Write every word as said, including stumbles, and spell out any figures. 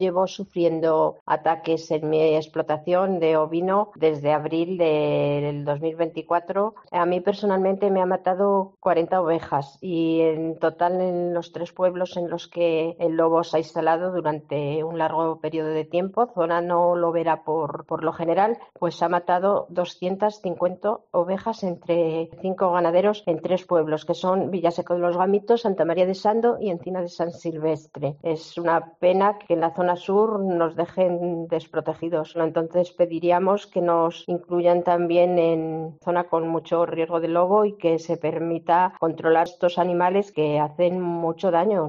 Llevo sufriendo ataques en mi explotación de ovino desde abril del dos mil veinticuatro. A mí personalmente me ha matado cuarenta ovejas y en total en los tres pueblos en los que el lobo se ha instalado durante un largo periodo de tiempo, zona no lobera por, por lo general, pues ha matado doscientas cincuenta ovejas entre cinco ganaderos en tres pueblos, que son Villaseco de los Gamitos, Santa María de Sando y Encina de San Silvestre. Es una pena que en la zona sur nos dejen desprotegidos, ¿no? Entonces pediríamos que nos incluyan también en zona con mucho riesgo de lobo y que se permita controlar estos animales que hacen mucho daño.